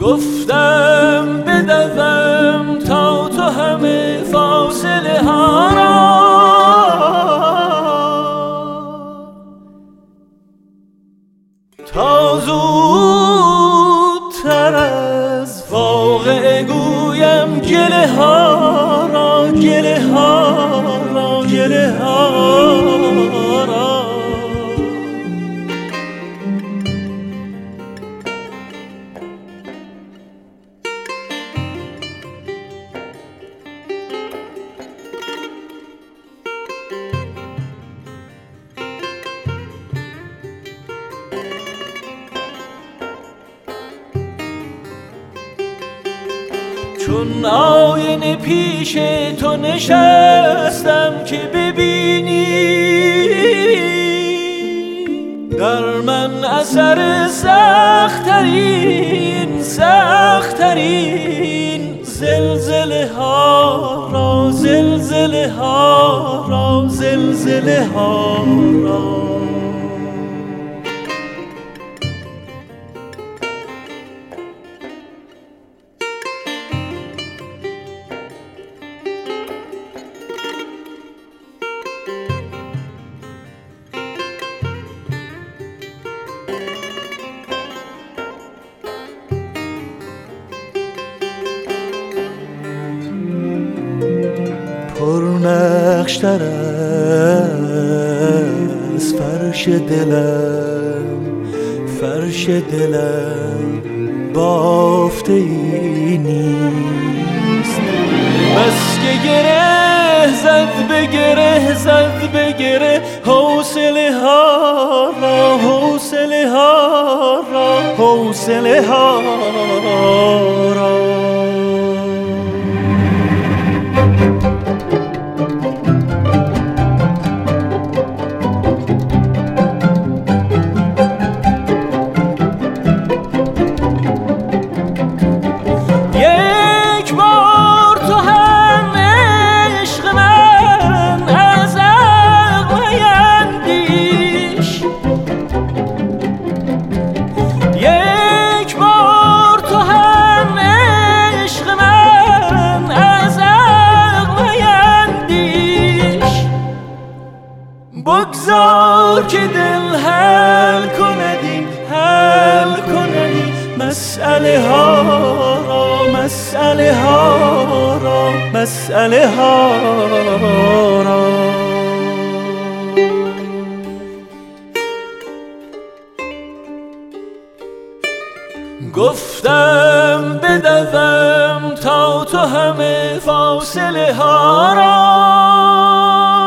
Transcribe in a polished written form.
گفتم بدوم تا تو همه فاصله ها را تا زودتر از واقع گویم گله ها را گله ها را گله ها را. چون آینه پیش تو نشستم که ببینی در من اثر سخت‌ترین زلزله ها را زلزله ها را زلزله ها را. پرنقش‌تر از فرش دلم بافته ای نیست. بس که گره زد به گره حوصله ها را حوصله ها را. بگذار که دل حل کندی مسئله ها را. گفتم بدوم تا تو همه فاصله ها را